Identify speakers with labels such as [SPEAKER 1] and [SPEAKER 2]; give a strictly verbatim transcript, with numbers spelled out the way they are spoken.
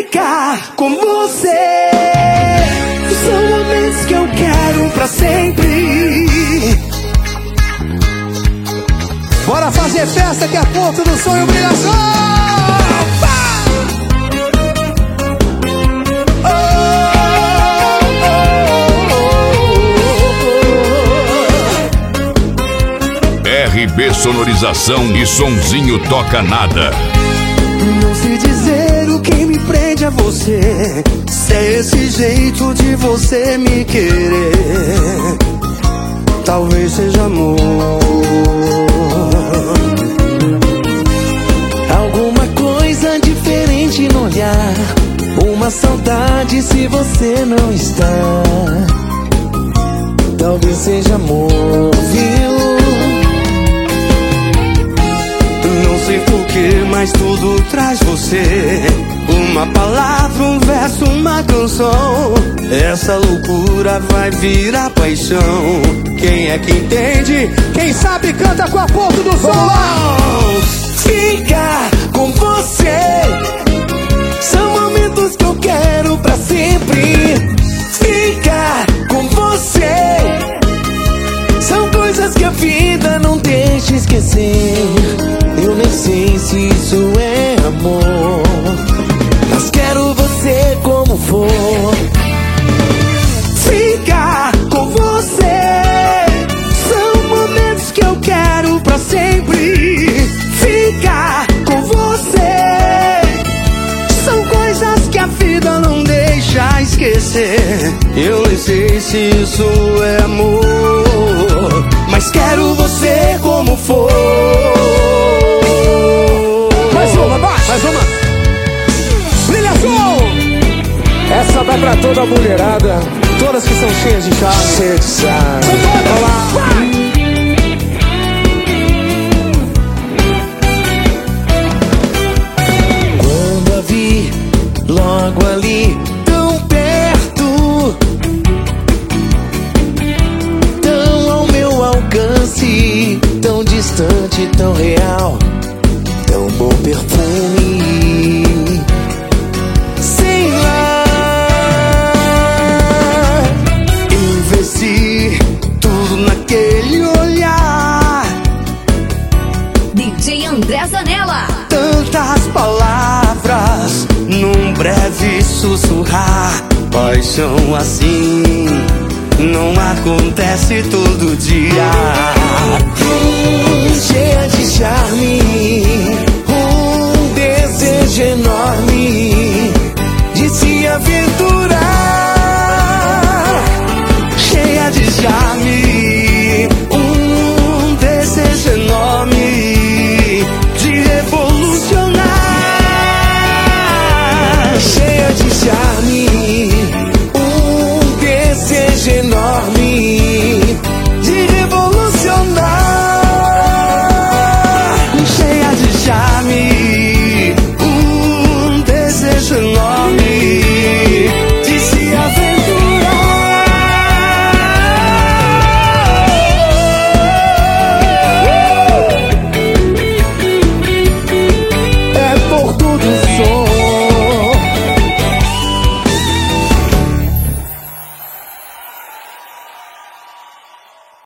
[SPEAKER 1] ficar com você. São momentos que eu quero pra sempre.
[SPEAKER 2] Bora fazer festa que é ponto do sonho brilhação.
[SPEAKER 3] R B Sonorização e Sonzinho Toca Nada.
[SPEAKER 1] Não sei dizer o que me prende a você, se é esse jeito de você me querer. Talvez seja amor, alguma coisa diferente no olhar, uma saudade se você não está. Talvez seja amor, viu? Não sei porquê, mas tudo traz você. Uma palavra, um verso, uma canção. Essa loucura vai virar paixão. Quem é que entende?
[SPEAKER 2] Quem sabe canta com a ponta do som.
[SPEAKER 1] Ficar com você são momentos que eu quero pra sempre. Ficar com você são coisas que a vida não deixa esquecer. Eu nem sei se isso é amor, mas quero você como for. Ficar com você são momentos que eu quero pra sempre. Ficar com você são coisas que a vida não deixa esquecer. Eu nem sei se isso é amor, mas quero você como for.
[SPEAKER 2] Mais uma, vai! Mais uma! Brilhação! Essa vai pra toda a mulherada, todas que são cheias de charme.
[SPEAKER 1] Cheia de charme.
[SPEAKER 2] São todas! Vai!
[SPEAKER 1] Quando a vi logo ali, tão perto, tão ao meu alcance, tão distante, tão real, tão bom perfume. Sei lá, investi tudo naquele olhar.
[SPEAKER 4] D J André Zanella.
[SPEAKER 1] Tantas palavras num breve sussurrar. Paixão assim não acontece todo dia. Hum, cheia de charme, um desejo enorme.